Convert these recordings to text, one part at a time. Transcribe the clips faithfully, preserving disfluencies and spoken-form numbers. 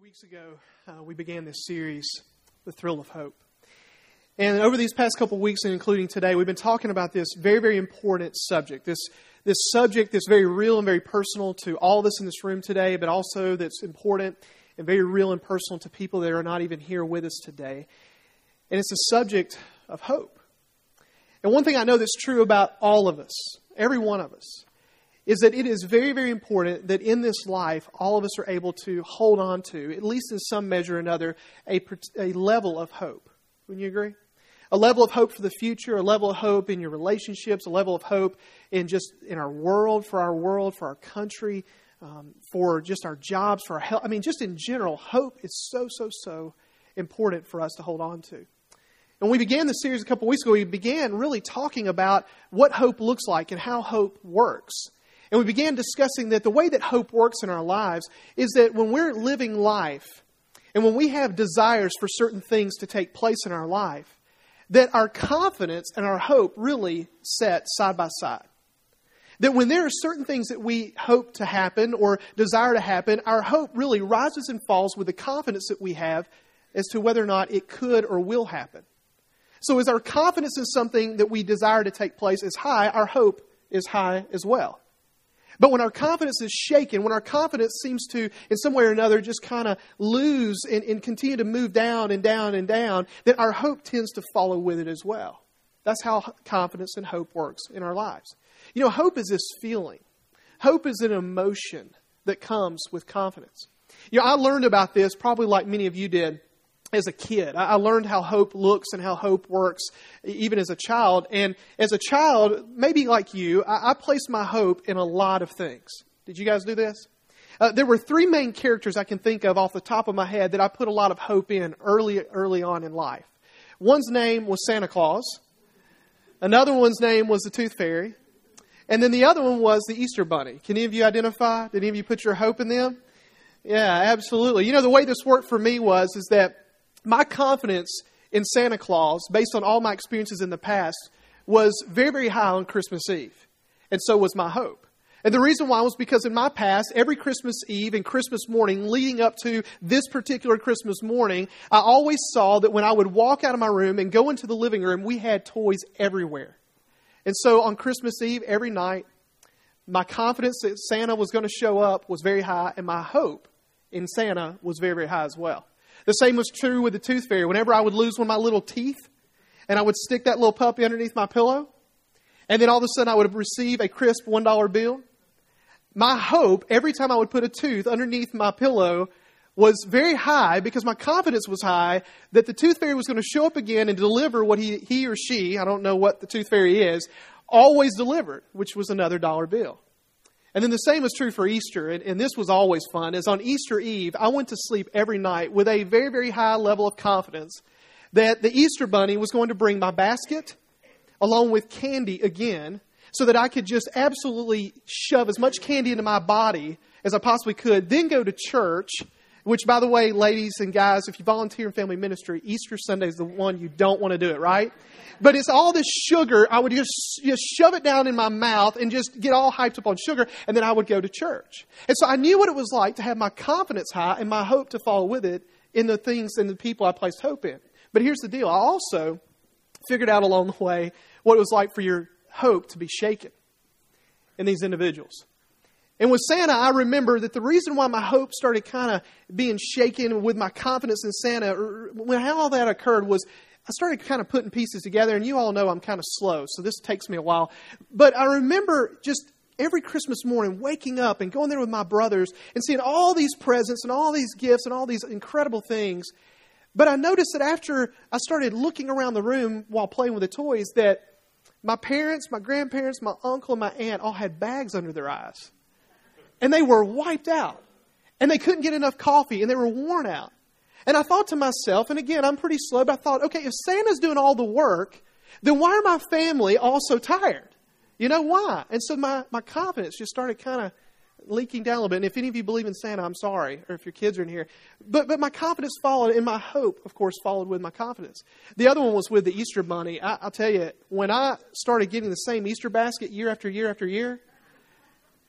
weeks ago, uh, we began this series, The Thrill of Hope. And over these past couple of weeks, and including today, we've been talking about this very, very important subject. This, this subject that's very real and very personal to all of us in this room today, but also that's important and very real and personal to people that are not even here with us today. And it's the subject of hope. And one thing I know that's true about all of us, every one of us, is that it is very, very important that in this life, all of us are able to hold on to, at least in some measure or another, a, a level of hope. Wouldn't you agree? A level of hope for the future, a level of hope in your relationships, a level of hope in just in our world, for our world, for our country, um, for just our jobs, for our health. I mean, just in general, hope is so, so, so important for us to hold on to. And when we began the series a couple weeks ago, we began really talking about what hope looks like and how hope works. And we began discussing that the way that hope works in our lives is that when we're living life and when we have desires for certain things to take place in our life, that our confidence and our hope really set side by side. That when there are certain things that we hope to happen or desire to happen, our hope really rises and falls with the confidence that we have as to whether or not it could or will happen. So as our confidence in something that we desire to take place is high, our hope is high as well. But when our confidence is shaken, when our confidence seems to, in some way or another, just kind of lose and, and continue to move down and down and down, then our hope tends to follow with it as well. That's how confidence and hope works in our lives. You know, hope is this feeling. Hope is an emotion that comes with confidence. You know, I learned about this probably like many of you did as a kid. I learned how hope looks and how hope works even as a child. And as a child, maybe like you, I, I placed my hope in a lot of things. Did you guys do this? Uh, there were three main characters I can think of off the top of my head that I put a lot of hope in early, early on in life. One's name was Santa Claus. Another one's name was the Tooth Fairy. And then the other one was the Easter Bunny. Can any of you identify? Did any of you put your hope in them? Yeah, absolutely. You know, the way this worked for me was is that my confidence in Santa Claus, based on all my experiences in the past, was very, very high on Christmas Eve. And so was my hope. And the reason why was because in my past, every Christmas Eve and Christmas morning leading up to this particular Christmas morning, I always saw that when I would walk out of my room and go into the living room, we had toys everywhere. And so on Christmas Eve, every night, my confidence that Santa was going to show up was very high, and my hope in Santa was very, very high as well. The same was true with the Tooth Fairy. Whenever I would lose one of my little teeth, and I would stick that little puppy underneath my pillow, and then all of a sudden I would receive a crisp one dollar bill, my hope every time I would put a tooth underneath my pillow was very high because my confidence was high that the Tooth Fairy was going to show up again and deliver what he, he or she, I don't know what the Tooth Fairy is, always delivered, which was another dollar bill. And then the same was true for Easter, and, and this was always fun, is on Easter Eve, I went to sleep every night with a very, very high level of confidence that the Easter Bunny was going to bring my basket along with candy again so that I could just absolutely shove as much candy into my body as I possibly could, then go to church, which, by the way, ladies and guys, if you volunteer in family ministry, Easter Sunday is the one you don't want to do it, right? But it's all this sugar. I would just, just shove it down in my mouth and just get all hyped up on sugar, and then I would go to church. And so I knew what it was like to have my confidence high and my hope to follow with it in the things and the people I placed hope in. But here's the deal. I also figured out along the way what it was like for your hope to be shaken in these individuals. And with Santa, I remember that the reason why my hope started kind of being shaken with my confidence in Santa, when how all that occurred was I started kind of putting pieces together. And you all know I'm kind of slow, so this takes me a while. But I remember just every Christmas morning waking up and going there with my brothers and seeing all these presents and all these gifts and all these incredible things. But I noticed that after I started looking around the room while playing with the toys that my parents, my grandparents, my uncle, and my aunt all had bags under their eyes. And they were wiped out. And they couldn't get enough coffee. And they were worn out. And I thought to myself, and again, I'm pretty slow, but I thought, okay, if Santa's doing all the work, then why are my family all so tired? You know, why? And so my, my confidence just started kind of leaking down a little bit. And if any of you believe in Santa, I'm sorry. Or if your kids are in here. But but my confidence followed, and my hope, of course, followed with my confidence. The other one was with the Easter Bunny. I, I'll tell you, when I started getting the same Easter basket year after year after year,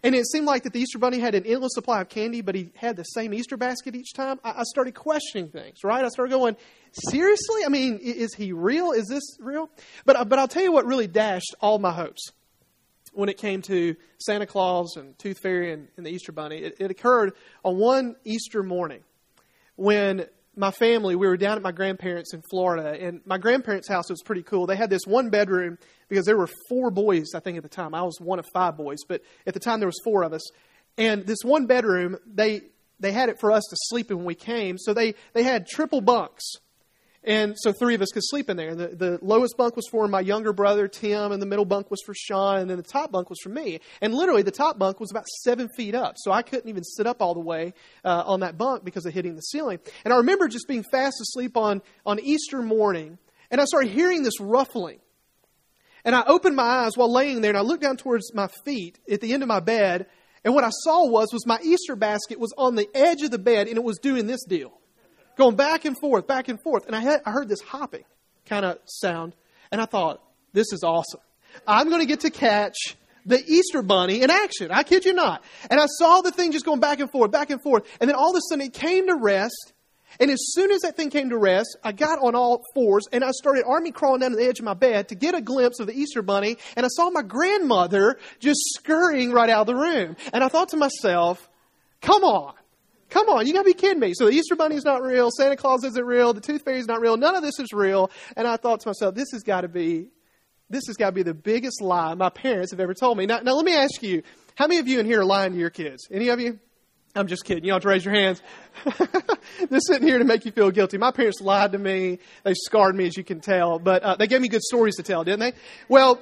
and it seemed like that the Easter Bunny had an endless supply of candy, but he had the same Easter basket each time, I, I started questioning things, right? I started going, seriously? I mean, is he real? Is this real? But, but I'll tell you what really dashed all my hopes when it came to Santa Claus and Tooth Fairy and, and the Easter Bunny. It, it occurred on one Easter morning when my family, we were down at my grandparents in Florida, and my grandparents' house was pretty cool. They had this one bedroom because there were four boys, I think, at the time. I was one of five boys, but at the time there was four of us. And this one bedroom, they they had it for us to sleep in when we came. So they, they had triple bunks. And so three of us could sleep in there. And the, the lowest bunk was for my younger brother, Tim, and the middle bunk was for Sean, and then the top bunk was for me. And literally, the top bunk was about seven feet up. So I couldn't even sit up all the way uh, on that bunk because of hitting the ceiling. And I remember just being fast asleep on, on Easter morning, and I started hearing this ruffling. And I opened my eyes while laying there, and I looked down towards my feet at the end of my bed, and what I saw was, was my Easter basket was on the edge of the bed, and it was doing this deal. Going back and forth, back and forth. And I had I heard this hopping kind of sound. And I thought, this is awesome. I'm going to get to catch the Easter Bunny in action. I kid you not. And I saw the thing just going back and forth, back and forth. And then all of a sudden it came to rest. And as soon as that thing came to rest, I got on all fours and I started army crawling down to the edge of my bed to get a glimpse of the Easter Bunny. And I saw my grandmother just scurrying right out of the room. And I thought to myself, come on. Come on, you got to be kidding me. So the Easter Bunny is not real. Santa Claus isn't real. The Tooth Fairy is not real. None of this is real. And I thought to myself, this has got to be, this has got to be the biggest lie my parents have ever told me. Now, now, let me ask you, how many of you in here are lying to your kids? Any of you? I'm just kidding. You don't have to raise your hands. They're sitting here to make you feel guilty. My parents lied to me. They scarred me, as you can tell. But uh, they gave me good stories to tell, didn't they? Well,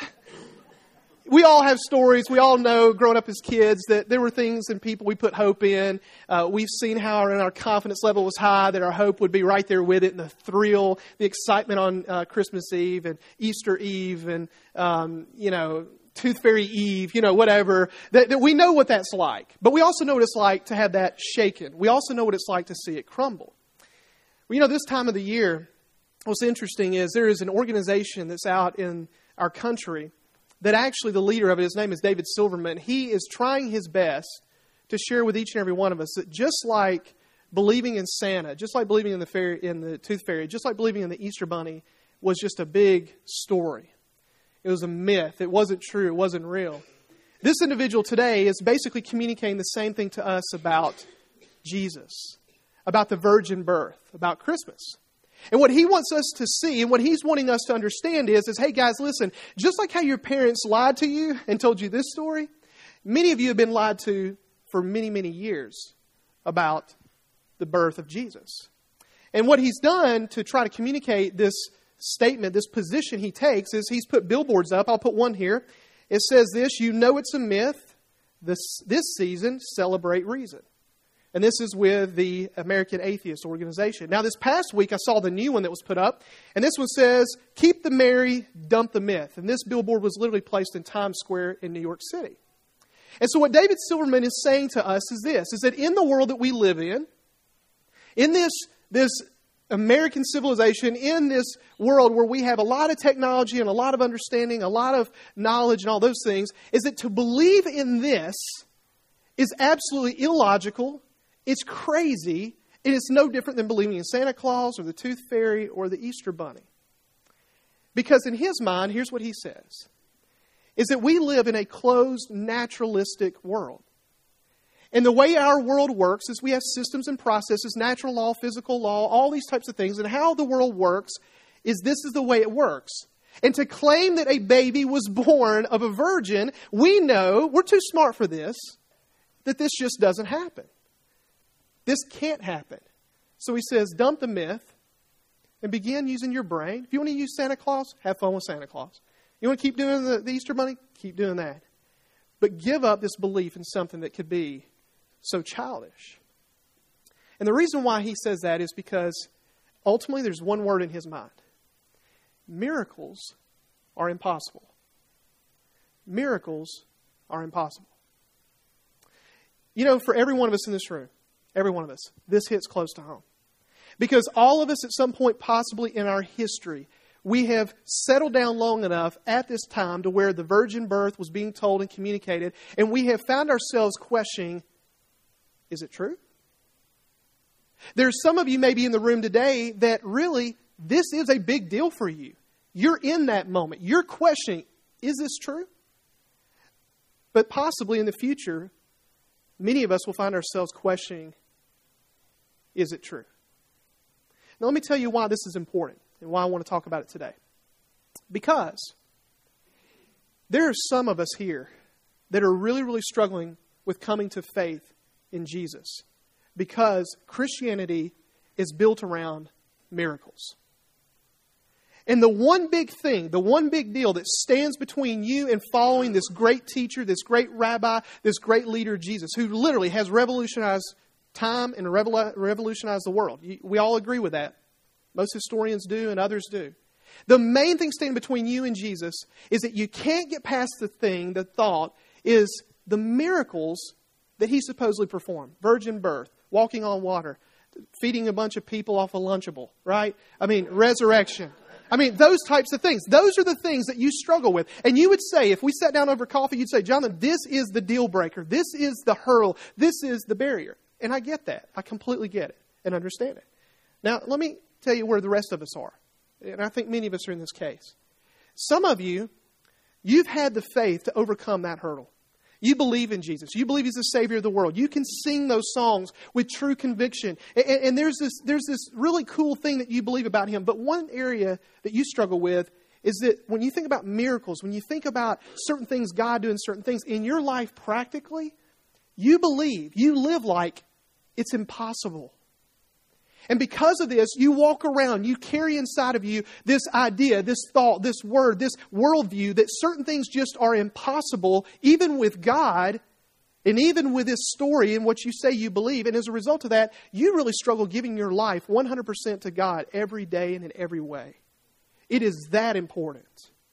we all have stories. We all know, growing up as kids, that there were things and people we put hope in. Uh, we've seen how our, our confidence level was high, that our hope would be right there with it, and the thrill, the excitement on uh, Christmas Eve and Easter Eve and, um, you know, Tooth Fairy Eve, you know, whatever. That, that we know what that's like. But we also know what it's like to have that shaken. We also know what it's like to see it crumble. Well, you know, this time of the year, what's interesting is there is an organization that's out in our country that actually the leader of it, his name is David Silverman, he is trying his best to share with each and every one of us that just like believing in Santa, just like believing in the fairy, in the Tooth Fairy, just like believing in the Easter Bunny was just a big story. It was a myth. It wasn't true. It wasn't real. This individual today is basically communicating the same thing to us about Jesus, about the virgin birth, about Christmas. And what he wants us to see and what he's wanting us to understand is, is, hey guys, listen, just like how your parents lied to you and told you this story, many of you have been lied to for many, many years about the birth of Jesus. And what he's done to try to communicate this statement, this position he takes, is he's put billboards up. I'll put one here. It says this: you know it's a myth. This, this season, celebrate reason. And this is with the American Atheist Organization. Now, this past week, I saw the new one that was put up. And this one says, keep the merry, dump the myth. And this billboard was literally placed in Times Square in New York City. And so what David Silverman is saying to us is this, is that in the world that we live in, in this, this American civilization, in this world where we have a lot of technology and a lot of understanding, a lot of knowledge and all those things, is that to believe in this is absolutely illogical. It's crazy, and it's no different than believing in Santa Claus or the Tooth Fairy or the Easter Bunny. Because in his mind, here's what he says, is that we live in a closed, naturalistic world. And the way our world works is we have systems and processes, natural law, physical law, all these types of things. And how the world works is this is the way it works. And to claim that a baby was born of a virgin, we know, we're too smart for this, that this just doesn't happen. This can't happen. So he says, dump the myth and begin using your brain. If you want to use Santa Claus, have fun with Santa Claus. You want to keep doing the, the Easter Bunny? Keep doing that. But give up this belief in something that could be so childish. And the reason why he says that is because ultimately there's one word in his mind. Miracles are impossible. Miracles are impossible. You know, for every one of us in this room, every one of us, this hits close to home. Because all of us at some point possibly in our history, we have settled down long enough at this time to where the virgin birth was being told and communicated, and we have found ourselves questioning, is it true? There's some of you maybe in the room today that really, this is a big deal for you. You're in that moment. You're questioning, is this true? But possibly in the future, many of us will find ourselves questioning, is it true? Now let me tell you why this is important and why I want to talk about it today. Because there are some of us here that are really, really struggling with coming to faith in Jesus. Because Christianity is built around miracles. And the one big thing, the one big deal that stands between you and following this great teacher, this great rabbi, this great leader, Jesus, who literally has revolutionized time and revolutionized the world. We all agree with that. Most historians do and others do. The main thing standing between you and Jesus is that you can't get past the thing, the thought, is the miracles that he supposedly performed. Virgin birth, walking on water, feeding a bunch of people off a Lunchable, right? I mean, resurrection. I mean, those types of things. Those are the things that you struggle with. And you would say, if we sat down over coffee, you'd say, Jonathan, this is the deal breaker. This is the hurdle. This is the barrier. And I get that. I completely get it and understand it. Now, let me tell you where the rest of us are. And I think many of us are in this case. Some of you, you've had the faith to overcome that hurdle. You believe in Jesus. You believe He's the Savior of the world. You can sing those songs with true conviction. And, and there's this there's this really cool thing that you believe about Him. But one area that you struggle with is that when you think about miracles, when you think about certain things, God doing certain things in your life practically, you believe, you live like it's impossible. And because of this, you walk around, you carry inside of you this idea, this thought, this word, this worldview that certain things just are impossible, even with God, and even with this story and what you say you believe. And as a result of that, you really struggle giving your life one hundred percent to God every day and in every way. It is that important.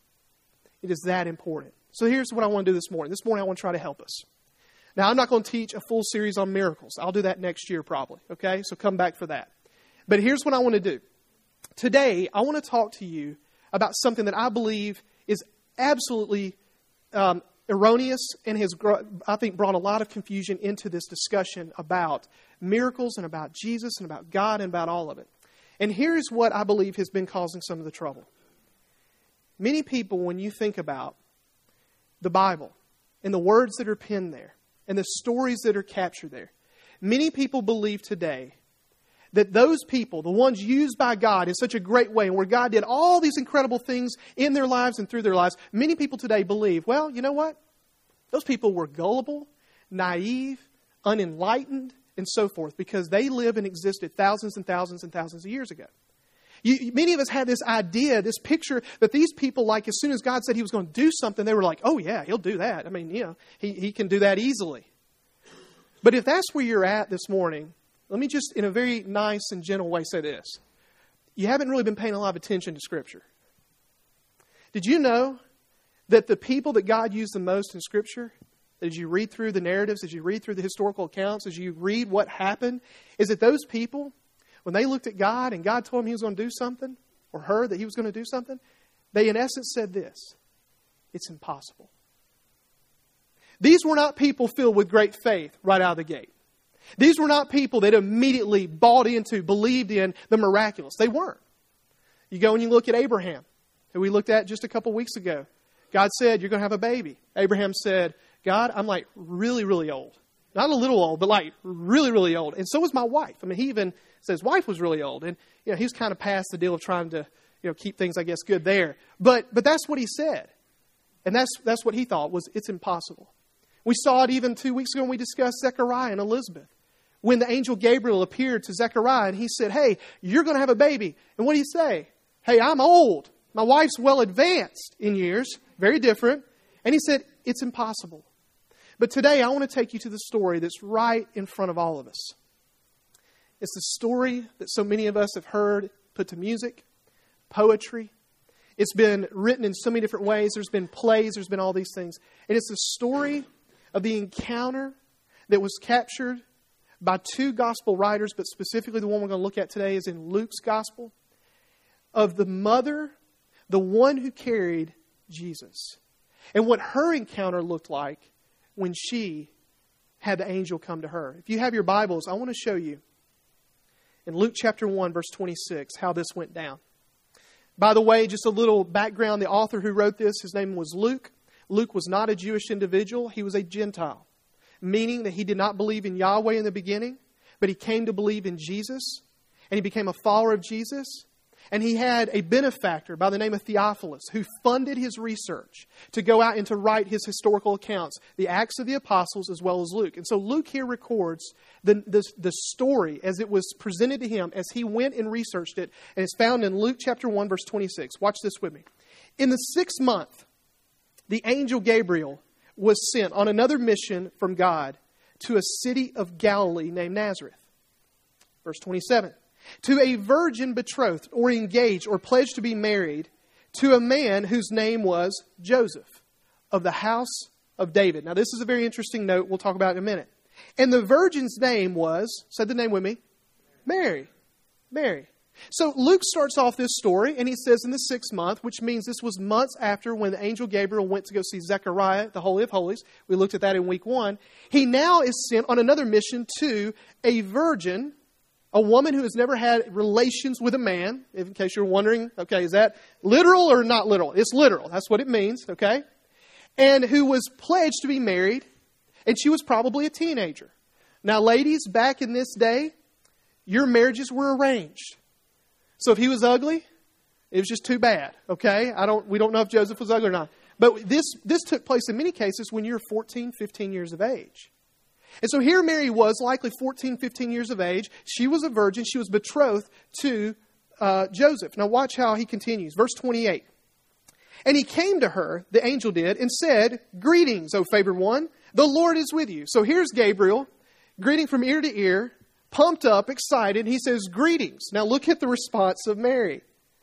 It is that important. So here's what I want to do this morning. This morning I want to try to help us. Now, I'm not going to teach a full series on miracles. I'll do that next year probably, okay? So come back for that. But here's what I want to do. Today, I want to talk to you about something that I believe is absolutely um, erroneous and has, I think, brought a lot of confusion into this discussion about miracles and about Jesus and about God and about all of it. And here's what I believe has been causing some of the trouble. Many people, when you think about the Bible and the words that are penned there and the stories that are captured there, many people believe today that those people, the ones used by God in such a great way, and where God did all these incredible things in their lives and through their lives, many people today believe, well, you know what? Those people were gullible, naive, unenlightened, and so forth, because they lived and existed thousands and thousands and thousands of years ago. You, many of us had this idea, this picture, that these people, like, as soon as God said He was going to do something, they were like, oh yeah, He'll do that. I mean, you know, He, he can do that easily. But if that's where you're at this morning, let me just, in a very nice and gentle way, say this. You haven't really been paying a lot of attention to Scripture. Did you know that the people that God used the most in Scripture, as you read through the narratives, as you read through the historical accounts, as you read what happened, is that those people, when they looked at God and God told them He was going to do something, or her that He was going to do something, they in essence said this: it's impossible. These were not people filled with great faith right out of the gate. These were not people that immediately bought into, believed in the miraculous. They weren't. You go and you look at Abraham, who we looked at just a couple weeks ago. God said, you're going to have a baby. Abraham said, God, I'm like really, really old. Not a little old, but like really, really old. And so was my wife. I mean, he even said his wife was really old. And, you know, he was kind of past the deal of trying to, you know, keep things, I guess, good there. But but that's what he said. And that's that's what he thought was it's impossible. We saw it even two weeks ago when we discussed Zechariah and Elizabeth. When the angel Gabriel appeared to Zechariah and he said, hey, you're going to have a baby. And what did he say? Hey, I'm old. My wife's well advanced in years. Very different. And he said, it's impossible. But today I want to take you to the story that's right in front of all of us. It's the story that so many of us have heard put to music, poetry. It's been written in so many different ways. There's been plays. There's been all these things. And it's the story of the encounter that was captured by two gospel writers, but specifically the one we're going to look at today is in Luke's gospel, of the mother the one who carried Jesus, and what her encounter looked like when she had the angel come to her. If you have your Bibles, I want to show you in Luke chapter one, verse twenty-six, how this went down. By the way, just a little background. The author who wrote this, his name was Luke. Luke was not a Jewish individual. He was a Gentile, meaning that he did not believe in Yahweh in the beginning, but he came to believe in Jesus, and he became a follower of Jesus. And he had a benefactor by the name of Theophilus who funded his research to go out and to write his historical accounts, the Acts of the Apostles as well as Luke. And so Luke here records the, the, the story as it was presented to him as he went and researched it. And it's found in Luke chapter one, verse twenty-six. Watch this with me. In the sixth month, the angel Gabriel was sent on another mission from God to a city of Galilee named Nazareth. Verse twenty-seven. To a virgin betrothed or engaged or pledged to be married to a man whose name was Joseph of the house of David. Now this is a very interesting note we'll talk about in a minute. And the virgin's name was, say the name with me, Mary. Mary. So Luke starts off this story and he says in the sixth month, which means this was months after when the angel Gabriel went to go see Zechariah, the Holy of Holies. We looked at that in week one. He now is sent on another mission to a virgin, a woman who has never had relations with a man. In case you're wondering, okay, is that literal or not literal? It's literal. That's what it means, okay? And who was pledged to be married, and she was probably a teenager. Now, ladies, back in this day, your marriages were arranged. So if he was ugly, it was just too bad, okay? I don't. We don't know if Joseph was ugly or not. But this, this took place in many cases when you're fourteen, fifteen years of age. And so here Mary was, likely fourteen, fifteen years of age. She was a virgin. She was betrothed to uh, Joseph. Now watch how he continues. Verse twenty-eight. And he came to her, the angel did, and said, "Greetings, O favored one. The Lord is with you." So here's Gabriel, greeting from ear to ear, pumped up, excited. He says, "Greetings." Now look at the response of Mary.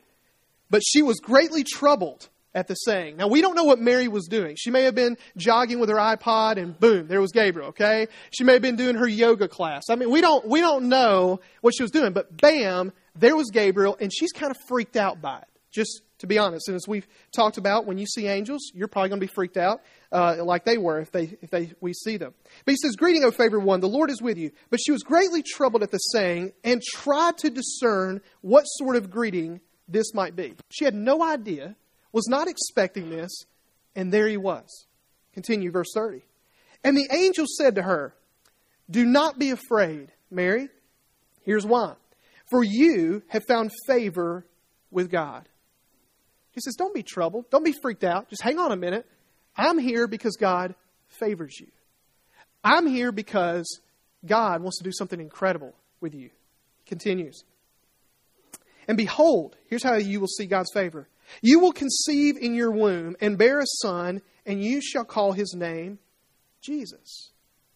But she was greatly troubled at the saying. Now, we don't know what Mary was doing. She may have been jogging with her iPod and boom, there was Gabriel, okay? She may have been doing her yoga class. I mean, we don't we don't know what she was doing, but bam, there was Gabriel, and she's kind of freaked out by it, just to be honest. And as we've talked about, when you see angels, you're probably going to be freaked out uh, like they were if they if they we see them. But he says, "Greeting, O favored one, the Lord is with you." But she was greatly troubled at the saying and tried to discern what sort of greeting this might be. She had no idea, was not expecting this, and there he was. Continue, verse thirty. And the angel said to her, "Do not be afraid, Mary." Here's why. "For you have found favor with God." He says, don't be troubled. Don't be freaked out. Just hang on a minute. I'm here because God favors you. I'm here because God wants to do something incredible with you. He continues. "And behold," here's how you will see God's favor. "You will conceive in your womb and bear a son, and you shall call his name Jesus."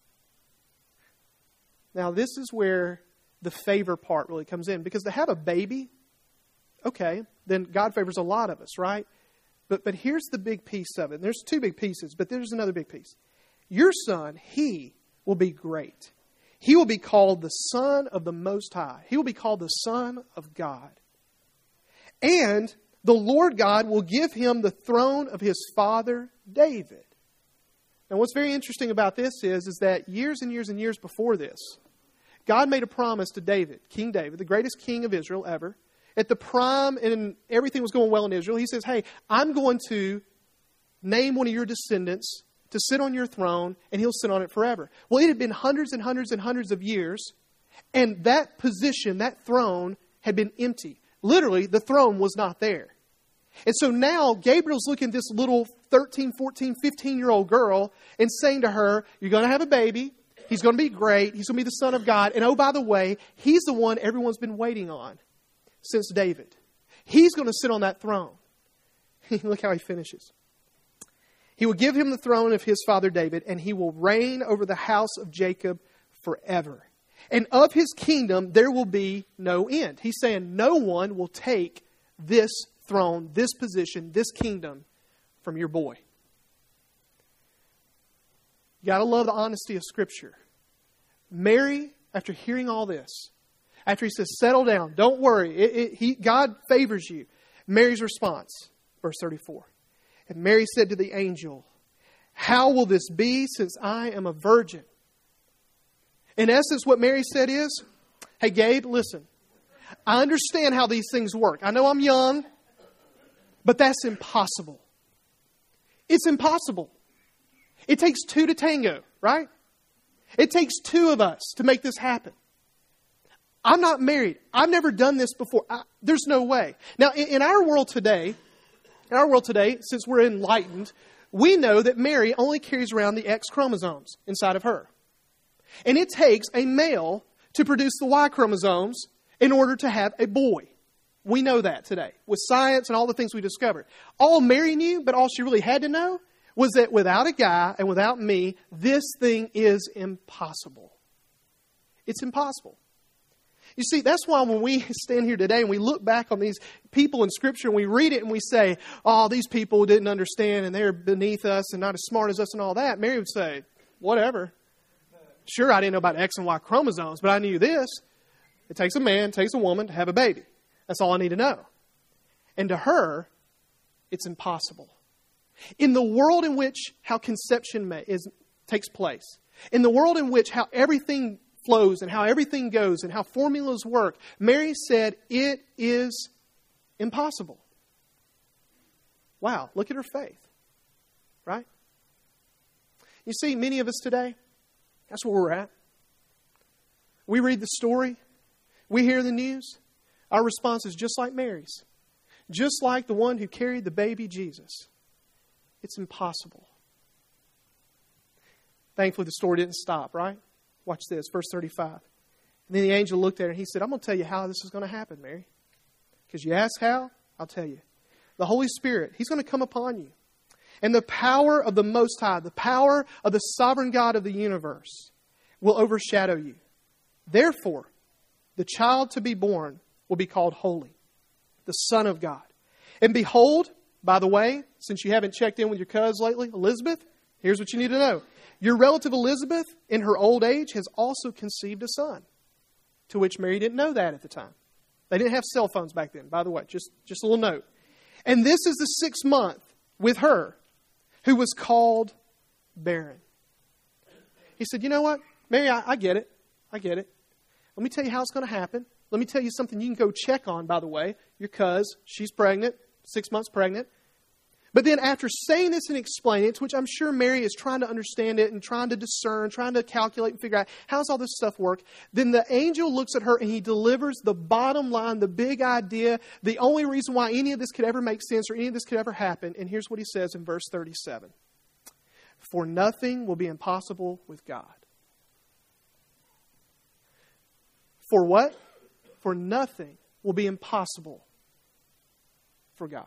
Now, this is where the favor part really comes in. Because to have a baby, okay, then God favors a lot of us, right? But but here's the big piece of it. There's two big pieces, but there's another big piece. Your son, he will be great. He will be called the Son of the Most High. He will be called the Son of God. And the Lord God will give him the throne of his father David. Now what's very interesting about this is, is that years and years and years before this, God made a promise to David, King David, the greatest king of Israel ever. At the prime and everything was going well in Israel, he says, "Hey, I'm going to name one of your descendants to sit on your throne, and he'll sit on it forever." Well, it had been hundreds and hundreds and hundreds of years, and that position, that throne, had been empty. Literally, the throne was not there. And so now Gabriel's looking at this little thirteen, fourteen, fifteen-year-old girl and saying to her, "You're going to have a baby. He's going to be great. He's going to be the Son of God. And oh, by the way, he's the one everyone's been waiting on since David. He's going to sit on that throne." Look how he finishes. "He will give him the throne of his father David, and he will reign over the house of Jacob forever. And of his kingdom there will be no end." He's saying no one will take this throne, this position, this kingdom from your boy. You got to love the honesty of Scripture. Mary, after hearing all this, after he says, "Settle down, don't worry, it, it, he, God favors you," Mary's response, Verse thirty-four. And Mary said to the angel, how will this be since I am a virgin? In essence, what Mary said is, hey, Gabe, listen. I understand how these things work. I know I'm young, but that's impossible. It's impossible. It takes two to tango, right? It takes two of us to make this happen. I'm not married. I've never done this before. I, there's no way. Now, in, in our world today, in our world today, since we're enlightened, we know that Mary only carries around the X chromosomes inside of her. And it takes a male to produce the Y chromosomes in order to have a boy. We know that today with science and all the things we discovered. All Mary knew, but all she really had to know, was that without a guy and without me, this thing is impossible. It's impossible. You see, that's why when we stand here today and we look back on these people in Scripture and we read it and we say, oh, these people didn't understand and they're beneath us and not as smart as us and all that, Mary would say, whatever. Sure, I didn't know about X and Y chromosomes, but I knew this. It takes a man, it takes a woman to have a baby. That's all I need to know. And to her, it's impossible. In the world in which how conception may, is, takes place, in the world in which how everything flows and how everything goes and how formulas work, Mary said, it is impossible. Wow, look at her faith. Right? You see, many of us today, that's where we're at. We read the story. We hear the news. Our response is just like Mary's. Just like the one who carried the baby Jesus. It's impossible. Thankfully, the story didn't stop, right? Watch this, verse thirty-five. And then the angel looked at her and he said, I'm going to tell you how this is going to happen, Mary. Because you ask how, I'll tell you. The Holy Spirit, He's going to come upon you. And the power of the Most High, the power of the sovereign God of the universe will overshadow you. Therefore, the child to be born will be called Holy, the Son of God. And behold, by the way, since you haven't checked in with your cuz lately, Elizabeth, here's what you need to know. Your relative Elizabeth, in her old age, has also conceived a son. To which Mary didn't know that at the time. They didn't have cell phones back then, by the way. Just, just a little note. And this is the sixth month with her, who was called barren. He said, you know what? Mary, I, I get it. I get it. Let me tell you how it's going to happen. Let me tell you something you can go check on, by the way. Your cuz, she's pregnant, six months pregnant. But then after saying this and explaining it, to which I'm sure Mary is trying to understand it and trying to discern, trying to calculate and figure out how does all this stuff work, then the angel looks at her and he delivers the bottom line, the big idea, the only reason why any of this could ever make sense or any of this could ever happen. And here's what he says in verse thirty-seven. For nothing will be impossible with God. For what? For nothing will be impossible for God.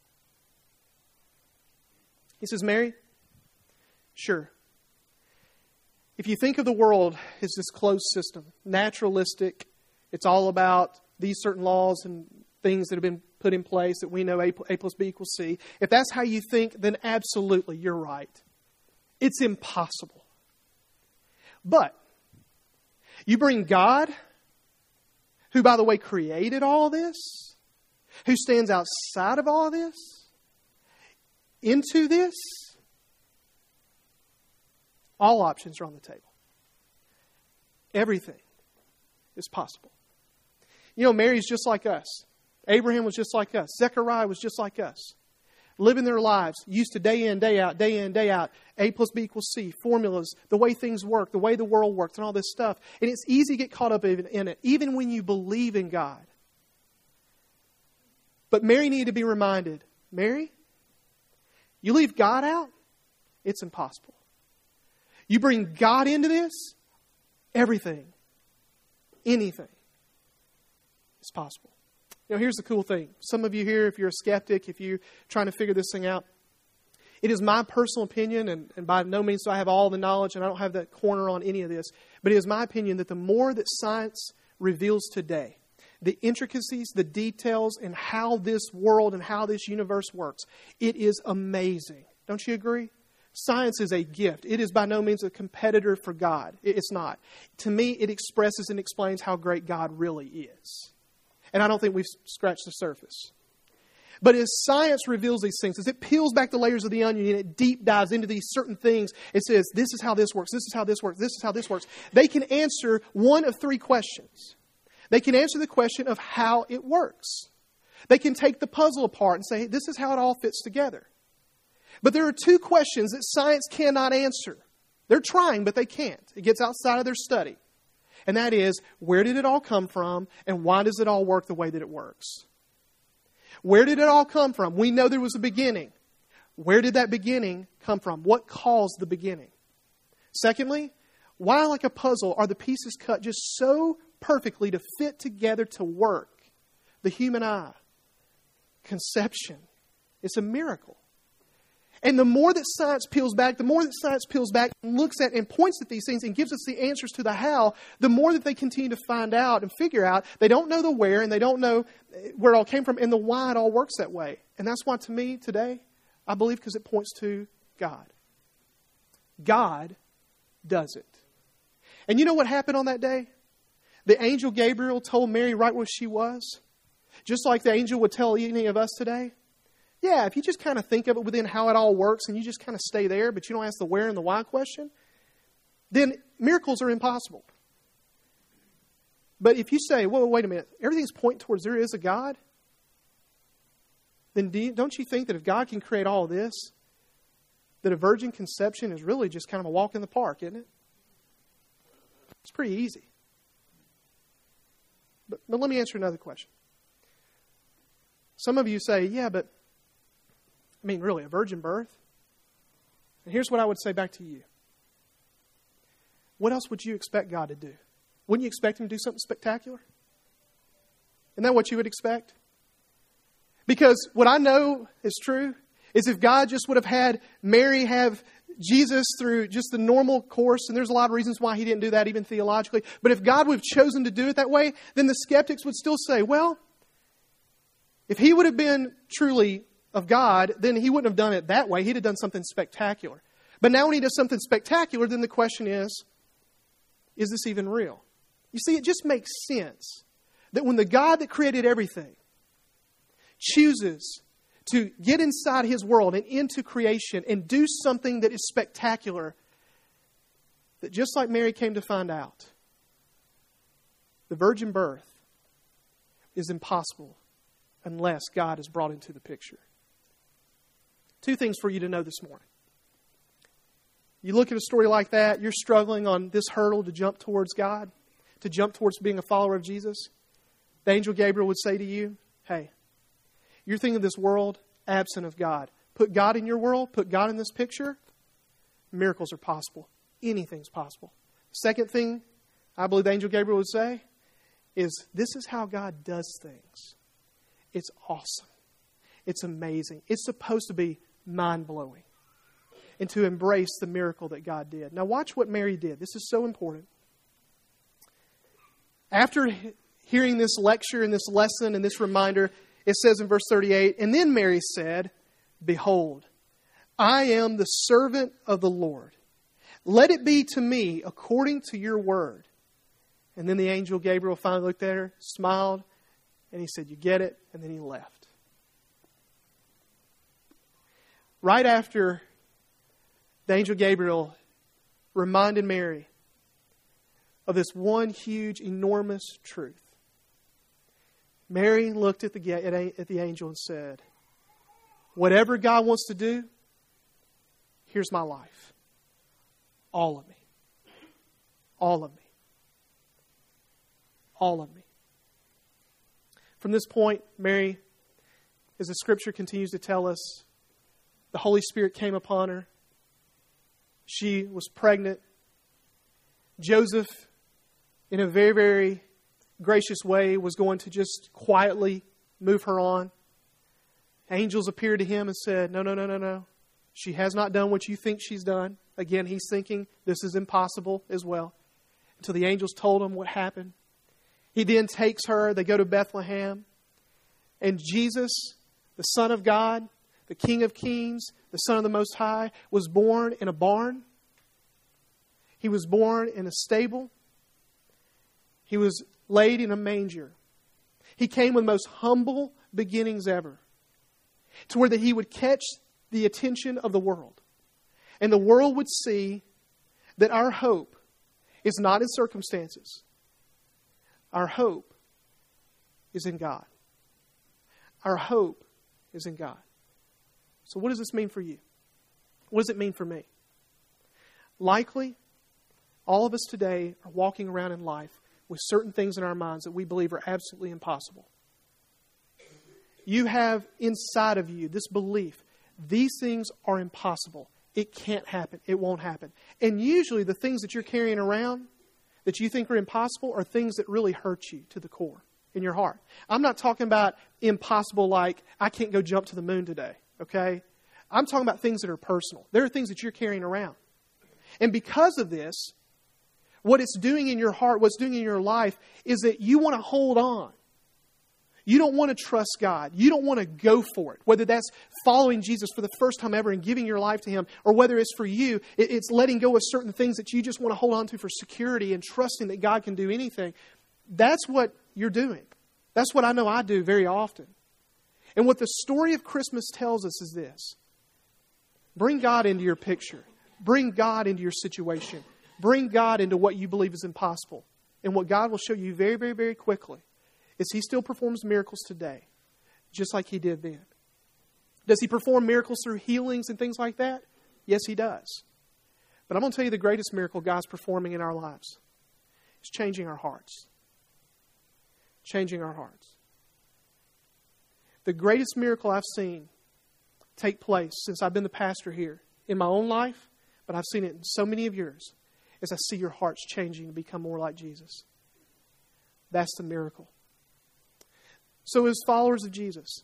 He says, Mary, sure. If you think of the world as this closed system, naturalistic, it's all about these certain laws and things that have been put in place that we know A, A plus B equals C. If that's how you think, then absolutely, you're right. It's impossible. But you bring God, who, by the way, created all this, who stands outside of all this, into this, all options are on the table. Everything is possible. You know, Mary's just like us. Abraham was just like us. Zechariah was just like us. Living their lives, used to day in, day out, day in, day out, A plus B equals C, formulas, the way things work, the way the world works, and all this stuff. And it's easy to get caught up in it, even when you believe in God. But Mary needed to be reminded, Mary, you leave God out, it's impossible. You bring God into this, everything, anything is possible. You know, here's the cool thing. Some of you here, if you're a skeptic, if you're trying to figure this thing out, it is my personal opinion, and, and by no means do I have all the knowledge, and I don't have that corner on any of this, but it is my opinion that the more that science reveals today, the intricacies, the details, and how this world and how this universe works, it is amazing. Don't you agree? Science is a gift. It is by no means a competitor for God. It's not. To me, it expresses and explains how great God really is. And I don't think we've scratched the surface. But as science reveals these things, as it peels back the layers of the onion and it deep dives into these certain things, it says, this is how this works, this is how this works, this is how this works. They can answer one of three questions. They can answer the question of how it works. They can take the puzzle apart and say, hey, this is how it all fits together. But there are two questions that science cannot answer. They're trying, but they can't. It gets outside of their study. And that is, where did it all come from and why does it all work the way that it works? Where did it all come from? We know there was a beginning. Where did that beginning come from? What caused the beginning? Secondly, why, like a puzzle, are the pieces cut just so perfectly to fit together to work? The human eye. Conception. It's a miracle. And the more that science peels back, the more that science peels back and looks at and points at these things and gives us the answers to the how, the more that they continue to find out and figure out. They don't know the where and they don't know where it all came from and the why it all works that way. And that's why, to me, today, I believe because it points to God. God does it. And you know what happened on that day? The angel Gabriel told Mary right where she was. Just like the angel would tell any of us today. Yeah, if you just kind of think of it within how it all works and you just kind of stay there, but you don't ask the where and the why question, then miracles are impossible. But if you say, whoa, wait a minute, everything's pointing towards there is a God, then do you, don't you think that if God can create all of this, that a virgin conception is really just kind of a walk in the park, isn't it? It's pretty easy. But, but let me answer another question. Some of you say, yeah, but I mean, really, a virgin birth? And here's what I would say back to you. What else would you expect God to do? Wouldn't you expect Him to do something spectacular? Isn't that what you would expect? Because what I know is true is if God just would have had Mary have Jesus through just the normal course, and there's a lot of reasons why He didn't do that even theologically, but if God would have chosen to do it that way, then the skeptics would still say, well, if He would have been truly of God, then He wouldn't have done it that way. He'd have done something spectacular. But now when He does something spectacular, then the question is, is this even real? You see, it just makes sense that when the God that created everything chooses to get inside His world and into creation and do something that is spectacular, that just like Mary came to find out, the virgin birth is impossible unless God is brought into the picture. Two things for you to know this morning. You look at a story like that, you're struggling on this hurdle to jump towards God, to jump towards being a follower of Jesus. The angel Gabriel would say to you, hey, you're thinking of this world absent of God. Put God in your world, put God in this picture, miracles are possible. Anything's possible. Second thing I believe the angel Gabriel would say is this is how God does things. It's awesome. It's amazing. It's supposed to be mind-blowing. And to embrace the miracle that God did. Now watch what Mary did. This is so important. After hearing this lecture and this lesson and this reminder, it says in verse thirty-eight, and then Mary said, behold, I am the servant of the Lord. Let it be to me according to your word. And then the angel Gabriel finally looked at her, smiled, and he said, you get it, and then he left. Right after the angel Gabriel reminded Mary of this one huge, enormous truth, Mary looked at the, at the angel and said, whatever God wants to do, here's my life. All of me. All of me. All of me. From this point, Mary, as the Scripture continues to tell us, the Holy Spirit came upon her. She was pregnant. Joseph, in a very, very gracious way, was going to just quietly move her on. Angels appeared to him and said, no, no, no, no, no. She has not done what you think she's done. Again, he's thinking this is impossible as well. Until the angels told him what happened. He then takes her. They go to Bethlehem. And Jesus, the Son of God, the King of Kings, the Son of the Most High, was born in a barn. He was born in a stable. He was laid in a manger. He came with the most humble beginnings ever. to where that He would catch the attention of the world. And the world would see that our hope is not in circumstances. Our hope is in God. Our hope is in God. So what does this mean for you? What does it mean for me? Likely, all of us today are walking around in life with certain things in our minds that we believe are absolutely impossible. You have inside of you this belief, these things are impossible. It can't happen. It won't happen. And usually the things that you're carrying around that you think are impossible are things that really hurt you to the core in your heart. I'm not talking about impossible like, I can't go jump to the moon today, okay? I'm talking about things that are personal. There are things that you're carrying around. And because of this, what it's doing in your heart, what's doing in your life, is that you want to hold on. You don't want to trust God. You don't want to go for it. Whether that's following Jesus for the first time ever and giving your life to Him, or whether it's for you, it's letting go of certain things that you just want to hold on to for security and trusting that God can do anything. That's what you're doing. That's what I know I do very often. And what the story of Christmas tells us is this. Bring God into your picture. Bring God into your situation. Bring God into what you believe is impossible. And what God will show you very, very, very quickly is He still performs miracles today, just like He did then. Does He perform miracles through healings and things like that? Yes, He does. But I'm going to tell you the greatest miracle God's performing in our lives is changing our hearts. Changing our hearts. The greatest miracle I've seen take place since I've been the pastor here in my own life, but I've seen it in so many of yours, is I see your hearts changing to become more like Jesus. That's the miracle. So as followers of Jesus,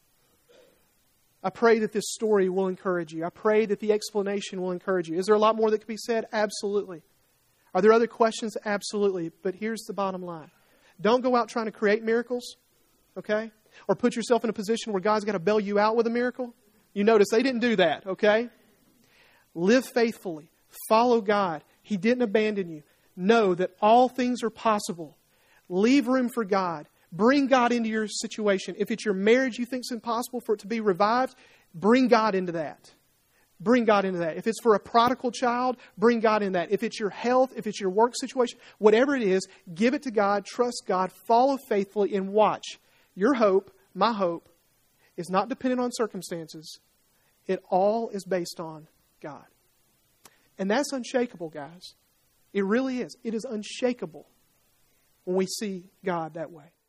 I pray that this story will encourage you. I pray that the explanation will encourage you. Is there a lot more that could be said? Absolutely. Are there other questions? Absolutely. But here's the bottom line. Don't go out trying to create miracles, okay? Or put yourself in a position where God's got to bail you out with a miracle. You notice they didn't do that, okay? Live faithfully. Follow God. He didn't abandon you. Know that all things are possible. Leave room for God. Bring God into your situation. If it's your marriage you think is impossible for it to be revived, bring God into that. Bring God into that. If it's for a prodigal child, bring God in that. If it's your health, if it's your work situation, whatever it is, give it to God, trust God, follow faithfully, and watch. Your hope, my hope, is not dependent on circumstances. It all is based on God. And that's unshakable, guys. It really is. It is unshakable when we see God that way.